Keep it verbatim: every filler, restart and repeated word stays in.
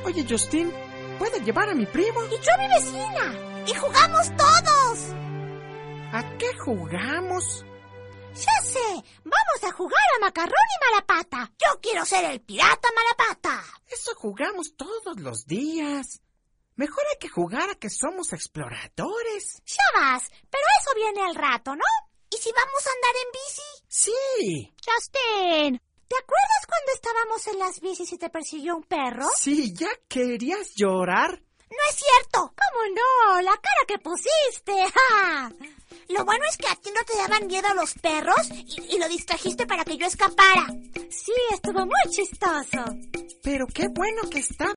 Oye, Justin, ¿puedo llevar a mi primo? Y yo a mi vecina. Y jugamos todos. ¿A qué jugamos? Ya sé, vamos a jugar a macarrón y malapata. Yo quiero ser el pirata malapata. Eso jugamos todos los días. Mejor hay que jugar a que somos exploradores. Ya vas, pero eso viene al rato, ¿no? ¿Y si vamos a andar en bici? Sí. Justin, ¿te acuerdas cuando estábamos en las bicis y te persiguió un perro? Sí, ¿ya querías llorar? No es cierto. ¿Cómo no? La cara que pusiste. ¡Ja! Lo bueno es que a ti no te daban miedo los perros y, y lo distrajiste para que yo escapara. Sí, estuvo muy chistoso. Pero qué bueno que está